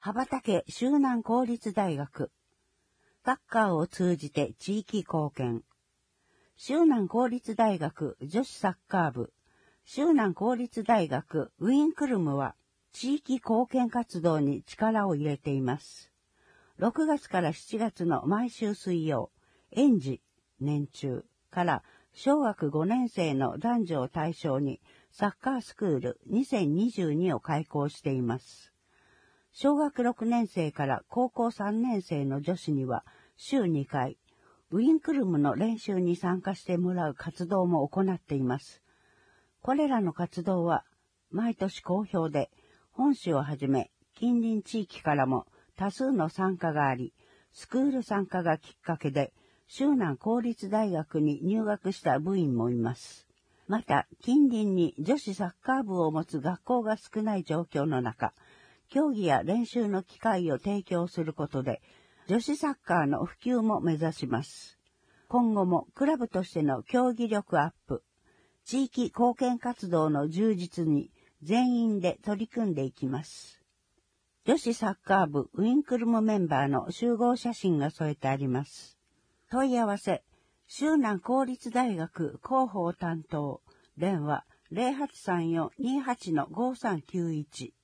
羽ばたけ周南公立大学。サッカーを通じて地域貢献。周南公立大学女子サッカー部。周南公立大学ウィンクルムは地域貢献活動に力を入れています。6月から7月の毎週水曜、園児、年中から小学5年生の男女を対象にサッカースクール2022を開講しています。小学6年生から高校3年生の女子には週2回、ウィンクルムの練習に参加してもらう活動も行っています。これらの活動は毎年好評で、本市をはじめ近隣地域からも多数の参加があり、スクール参加がきっかけで、周南公立大学に入学した部員もいます。また、近隣に女子サッカー部を持つ学校が少ない状況の中、競技や練習の機会を提供することで、女子サッカーの普及も目指します。今後もクラブとしての競技力アップ、地域貢献活動の充実に全員で取り組んでいきます。女子サッカー部ウィンクルムメンバーの集合写真が添えてあります。問い合わせ、周南公立大学広報担当、電話 0834-28-5391